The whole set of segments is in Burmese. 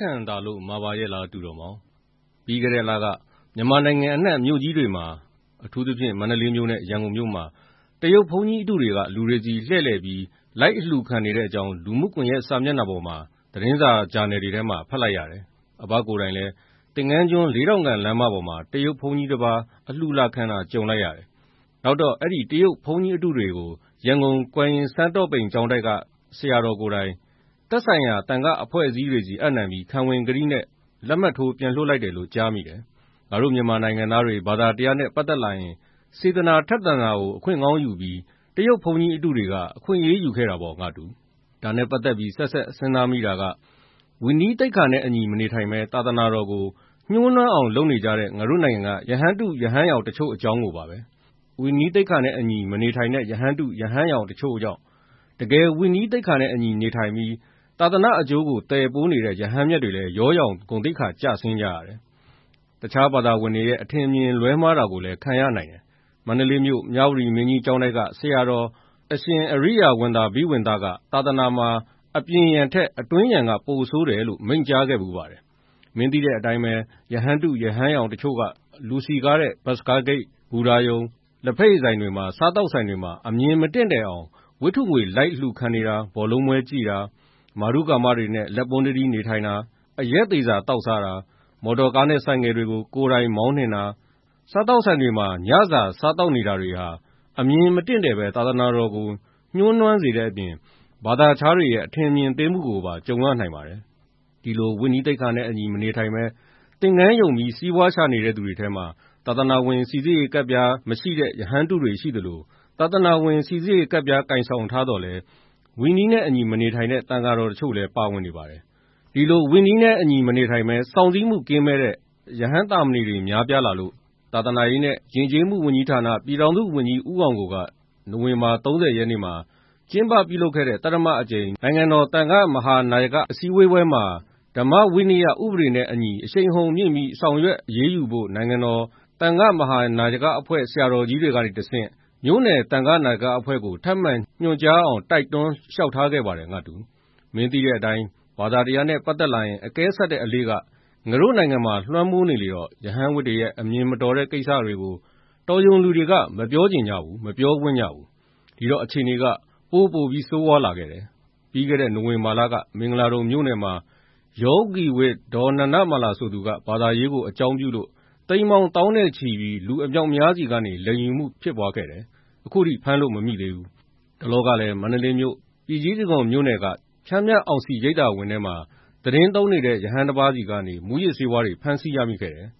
ခံသာလို့မှာပါရဲ့လားတူတော်မောင်ပြီးခဲ့တဲ့လကမြန်မာနိုင်ငံအနှံ့မြို့ကြီးတွေမှာအထူးသဖြင့်မန္တလေးမြို့နဲ့ရန်ကုန်မြို့မှာတရုတ်ဘုန်းကြီးအတုတွေကလူတွေစီလှည့်လည်ပြီးလိုက်အလှူခံနေတဲ့အကြောင်းလူမှုကွန်ရက်စာမျက်နှာပေါ်မှာသတင်းစာဂျာနယ်တွေထဲမှာဖတ်လိုက်ရတယ်။အဘကိုယ်တိုင်လည်းတင်ငန်းကျွန်း4000ကန်လမ်းမပေါ်မှာတရုတ်ဘုန်းကြီးတစ်ပါးအလှူလာခံတာကြုံလိုက်ရတယ်။နောက်တော့အဲ့ဒီတရုတ်ဘုန်းကြီးအတုတွေကိုရန်ကုန်ကွမ်ရင်စန်းတော့ပိန်ကျောင်းတိုက်ကဆရာတော်ကိုယ်တိုင်သက်ဆိုင်ရာတန်ခအဖွဲ့အစည်းတွေစီအပ်နှံပြီးခံဝင်ကတိနဲ့လက်မှတ်ထိုးပြန်လွှတ်လိုက်တယ်လို့ကြားမိတယ်။ငါတို့မြန်မာနိုင်ငံသားတွေဘာသာတရားနဲ့ပတ်သက်လာရင်စေတနာထက်သန်တာကိုအခွင့်ကောင်းယူပြီးတရုတ်ဘုန်းကြီးအတုတွေကအခွင့်အရေးယူခဲ့တာပေါ့ငါတူ။ဒါနဲ့ပတ်သက်ပြီးဆက်စဉ်းစားမိတာကဝီနီးတိတ်ခါနဲ့အညီမနေထိုင်ပဲသာသနာတော်ကိုညှိုးနွမ်းအောင်လုပ်နေကြတဲ့ငါတို့နိုင်ငံကယဟန်တုယဟန်ရောင်တချို့အကြောင်းကိုပါပဲ။ဝီနီးတိတ်ခါနဲ့အညီမနေထိုင်တဲ့ယဟန်တုယဟန်ရောင်တချို့ကြောင့်တကယ်ဝီနီးတိတ်ခါနဲ့အညီနေထိုင်ပြီးသာသနာအကျိုးကိုတည်ပိုးနေတဲ့ယဟန်မြတ်တွေလည်းရောရောင်ဂုဏ်သိက္ခာကျဆင်းကြရတယ်။တခြားဘာသာဝင်တွေရဲ့အထင်မြင်လွဲမှားတာကိုလည်းခံရနိုင်တယ်။မန္တလေးမြို့မြဝတီမင်းကြီးကျောင်းတိုက်ကဆရာတော်အရှင်အရိယာဝန်သာဘိဝင်သားကသာသနာမှာအပြင်ရန်ထက်အတွင်းရန်ကပိုဆိုးတယ်လို့မိန့်ကြားခဲ့ဘူးပါတယ်။မင်းသိတဲ့အတိုင်းပဲယဟန်တုယဟန်ရောင်တချို့ကလူစီကားတဲ့ဘတ်စကားဂိတ်ဘူရာယုံလက်ဖက်ရည်ဆိုင်တွေမှာစားတောက်ဆိုင်တွေမှာအမြင်မတင့်တယ်အောင်ဝိထုငွေလိုက်လှူခံနေတာဘောလုံးပွဲကြည့်တာမာရုကာမတွေနဲ့လက်ပွန်းတတီးနေထိုင်တာအရက်သေးစာတောက်စားတာမော်တော်ကားနဲ့ဆိုင်ငယ်တွေကိုကိုယ်တိုင်မောင်းနှင်တာစားတောက်ဆိုင်တွေမှာညစာစားတောက်နေတာတွေဟာအမြင်မတင့်တယ်ပဲသာသနာတော်ကိုညှိုးနွမ်းစေတဲ့အပြင်ဘာသာခြားတွေရဲ့အထင်မြင်သေးမှုကိုပါကြုံရနိုင်ပါတယ်။ဒီလိုဝိနည်းသိက္ခာနဲ့အညီမနေထိုင်ပဲသင်္ကန်းယုံပြီးစီးပွားရှာနေတဲ့သူတွေထဲမှာသာသနာဝင်စီစစ်ရေးကပ်ပြားမရှိတဲ့ယဟန်တုတွေရှိသလိုသာသနာဝင်စီစစ်ရေးကပ်ပြားကင်ဆောင်ထားတော့လဲဝီနီးနဲ့အညီမနေထိုင်တဲ့တန်ဃာတော်တချို့လည်းပါဝင်နေပါတယ်။ဒီလိုဝီနီးနဲ့အညီမနေထိုင်ပဲစောင့်စည်းမှုကင်းမဲ့တဲ့ယဟန်တာမဏေတွေများပြားလာလို့သာသနာရေးနဲ့ယဉ်ကျေးမှုဝန်ကြီးဌာနပြည်ထောင်စုဝန်ကြီးဦးအောင်ကိုကနိုဝင်ဘာ30ရက်နေ့မှာကျင်းပပြုလုပ်ခဲ့တဲ့တရမအကြိမ်နိုင်ငံတော်တန်ခါမဟာနာယကအစည်းအဝေးပွဲမှာဓမ္မဝိနည်းဥပဒေနဲ့အညီအရှိန်ဟုန်မြင့်ပြီးဆောင်ရွက်အရေးယူဖို့နိုင်ငံတော်တန်ခါမဟာနာယကအဖွဲ့ဆရာတော်ကြီးတွေကနေတဆင့်မြို့နယ်တန်ခါနာယကအဖွဲ့ကိုထပ်မံညွှန်ကြားအောင်တိုက်တွန်းလျှောက်ထားခဲ့ပါတယ်ငါတူမင်းသိတဲ့အတိုင်းဘာသာတရားနဲ့ပတ်သက်လာရင်အကဲဆက်တဲ့အလေးကငါတို့နိုင်ငံမှာလွှမ်းမိုးနေလေတော့ယဟန်ဝတ်တွေရဲ့အမြင်မတော်တဲ့ကိစ္စတွေကိုတော်ယုံလူတွေကမပြောကျင်ကြဘူးမပြောခွင့်ကြဘူးဒီတော့အခြေအနေကပိုပြီးဆိုးဝါးလာခဲ့တယ်ပြီးခဲ့တဲ့နိုဝင်ဘာလကမင်္ဂလာဒုံမြို့နယ်မှာယောဂီဝတ်ဒေါ်နန္ဒမာလာဆိုသူကဘာသာရေးကိုအကြောင်းပြုလို့တိမ်မောင်တောင်းနဲ့ချီပြီးလူအမြောက်များစီကနေလိန်ယူမှုဖြစ်ပွားခဲ့တယ်အခုထိဖမ်းလို့မမိသေးဘူးတလောကလည်းမန္တလေးမြို့ပြည်ကြီးတံခွန်မြို့နယ်ကချမ်းမြတ်အောင်စီရိပ်သာဝင်ထဲမှာသတင်းသုံးနေတဲ့ယဟန်တစ်ပါးစီကနေမူရစ်ဆေးဝါးတွေဖမ်းဆီးရမိခဲ့တယ်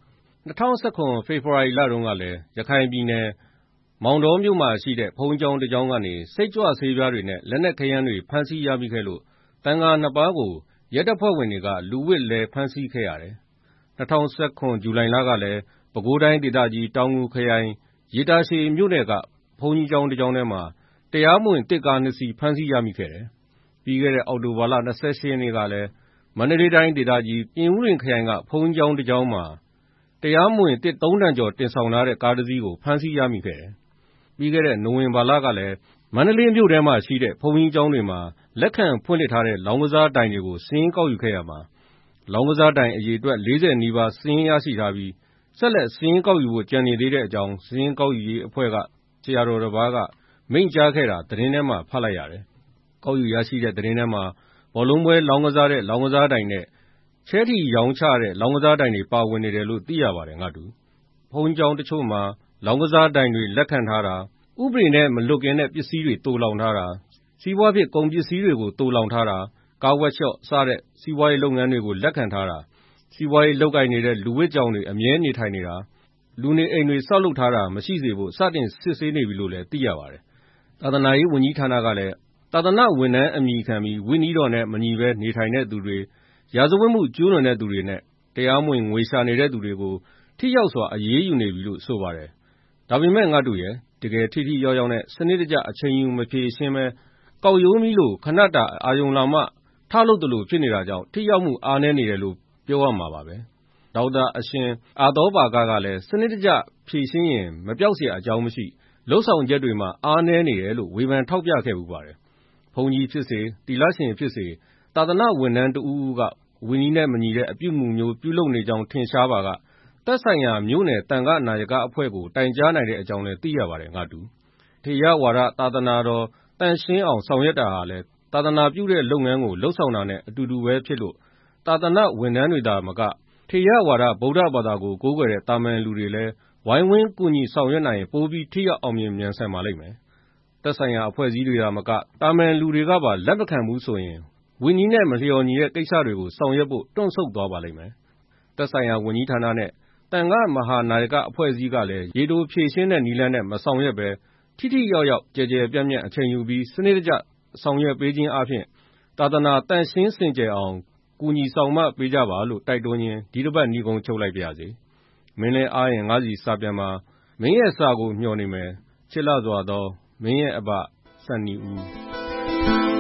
2019ဖေဖော်ဝါရီလတုန်းကလည်းရခိုင်ပြည်နယ်မောင်တော်မြို့မှာရှိတဲ့ဘုံကျောင်းတစ်ကျောင်းကနေစိတ်ကြွဆေးပြားတွေနဲ့လက်နက်ခဲယမ်းတွေဖမ်းဆီးရမိခဲ့လို့တန်ဃာ2ပါးကိုရဲတပ်ဖွဲ့ဝင်တွေကလူဝစ်လဲဖမ်းဆီးခဲ့ရတယ်2019ဇူလိုင်လကလည်းပဲခူးတိုင်းဒေသကြီးတောင်ငူခရိုင်ရေတာရှည်မြို့နယ်ကဘုံကြီးကျောင်းတစ်ကျောင်းထဲမှာတရားမဝင်တစ်ကား2စီးဖမ်းဆီးရမိခဲ့တယ်ပြီးခဲ့တဲ့အောက်တိုဘာလ28ရက်နေ့ကလည်းမန္တလေးတိုင်းဒေသကြီးပြင်ဦးလွင်ခရိုင်ကဘုံကျောင်းတစ်ကျောင်းမှာတရားမဝင်တစ်3တန်ကျော်တင်ဆောင်ထားတဲ့ကားတစ်စီးကိုဖမ်းဆီးရမိခဲ့တယ်ပြီးခဲ့တဲ့နိုဝင်ဘာလကလည်းမန္တလေးမြို့ထဲမှာရှိတဲ့ဘုံကြီးကျောင်းတွေမှာလက်ခံဖွင့်လှစ်ထားတဲ့လောင်းကစားတိုင်တွေကိုစင်းကောက်ယူခဲ့ရမှာလောင်းကစားတိုင်အရေအတွက်40နီးပါးစင်းရရှိထားပြီးဆက်လက်စင်းကောက်ယူဖို့ကြံနေသေးတဲ့အကြောင်းစင်းကောက်ယူရေးအဖွဲ့ကဆရာတော်တစ်ပါးကမိန့်ကြားခဲ့တာသတင်းထဲမှာဖတ်လိုက်ရတယ်ကောက်ယူရရှိတဲ့သတင်းထဲမှာဘောလုံးပွဲလောင်းကစားတဲ့လောင်းကစားတိုင်နဲ့ချဲထီရောင်းချတဲ့လောင်းကစားတိုင်တွေပါဝင်နေတယ်လို့သိရပါတယ်ငါတူဘုံကျောင်းတချို့မှာလောင်းကစားတိုင်တွေလက်ခံထားတာဥပဒေနဲ့မလွတ်ကင်းတဲ့ပစ္စည်းတွေတိုးလောင်ထားတာစီးပွားဖြစ်ကုန်ပစ္စည်းတွေကိုတိုးလောင်ထားတာကားဝက်ရှော့စတဲ့စီးပွားရေးလုပ်ငန်းတွေကိုလက်ခံထားတာစီးပွားရေးလုပ်ကိုင်နေတဲ့လူဝစ်ကြောင်တွေအမြဲနေထိုင်နေတာလူနေအိမ်တွေဆောက်လုပ်ထားတာမရှိစေဖို့စတင်စစ်ဆေးနေပြီလို့လည်းသိရပါတယ်သာသနာရေးဝန်ကြီးဌာနကလည်းသာသနာဝန်ထမ်းအမည်ခံပြီးဝိနည်းတော်နဲ့မညီဘဲနေထိုင်တဲ့သူတွေရာဇဝတ်မှုကျူးလွန်တဲ့သူတွေနဲ့တရားမဝင်ငွေရှာနေတဲ့သူတွေကိုထိရောက်စွာအရေးယူနေပြီလို့ဆိုပါတယ်ဒါပေမဲ့ငါတို့ရဲ့တကယ်ထိထိရောက်ရောက်နဲ့စနစ်တကျအချိန်ယူမဖြေရှင်းပဲကောက်ရိုးမီလို့ခဏတာအာယုံလာမှထလုပ်တယ်လို့ဖြစ်နေတာကြောင့်ထိရောက်မှုအားနည်းနေတယ်လို့ပြောရမှာပါပဲဒေါက်တာအရှင်အာသောပါကလည်းစနစ်တကျဖြေရှင်းရင်မပြောက်เสียအကြောင်းမရှိလှုပ်ဆောင်ချက်တွေမှာအားနည်းနေတယ်လို့ဝေဖန်ထောက်ပြခဲ့ပူပါတယ်ဘုန်းကြီးဖြစ်စေတီလရှင်ဖြစ်စေသာသနာဝန်ထမ်းတဦးဦးကဝိနည်းနဲ့မညီတဲ့အပြုအမူမျိုးပြုလုပ်နေကြောင်းထင်ရှားပါကသက်ဆိုင်ရာမြို့နယ်သံဃနာယကအဖွဲ့ကိုတိုင်ကြားနိုင်တဲ့အကြောင်းလည်းသိရပါတယ်ငါတူ။ထေရဝါဒသာသနာတော်သန့်ရှင်းအောင်ဆောင်ရွက်တာဟာလည်းသာသနာပြုတဲ့လုပ်ငန်းကိုလှုပ်ဆောင်တာနဲ့အတူတူပဲဖြစ်လို့သာသနာဝန်ထမ်းတွေသာမကထေရဝါဒဗုဒ္ဓဘာသာကိုကိုးကွယ်တဲ့တာမန်လူတွေလည်းဝိုင်းဝန်းကူညီဆောင်ရွက်နိုင်ရင်ပိုပြီးထိရောက်အောင်မြင်မြန်ဆန်ပါလိမ့်မယ်။သက်ဆိုင်ရာအဖွဲ့အစည်းတွေသာမကတာမန်လူတွေကပါလက်မခံဘူးဆိုရင်ဝိနည်းနဲ့မလျော်ညီတဲ့ကိစ္စတွေကိုဆောင်ရွက်ဖို့တွန့်ဆုတ်သွားပါလိမ့်မယ်။သက်ဆိုင်ရာဝန်ကြီးဌာနနဲ့သံဃမဟာနာယကအဖွဲ့အစည်းကလည်းရေတိုဖြေရှင်းတဲ့နည်းလမ်းနဲ့မဆောင်ရွက်ပဲထိထိရောက်ရောက်ကျယ်ကျယ်ပြန့်ပြန့်အချိန်ယူပြီးစနစ်တကျဆောင်ရွက်ပေးခြင်းအပြင်သာသနာတန်ရှင်းစင်ကြယ်အောင်ကူညီဆောင်မပေးကြပါလို့တိုက်တွန်းရင်းဒီတစ်ပတ်ညီကုန်းချုပ်လိုက်ပါရစေ။မင်းလည်းအားရင်ငါးစီစာပြန်မှာမင်းရဲ့စာကိုမျှော်နေမယ်ချစ်လှစွာသောမင်းရဲ့အဘစံနီဦး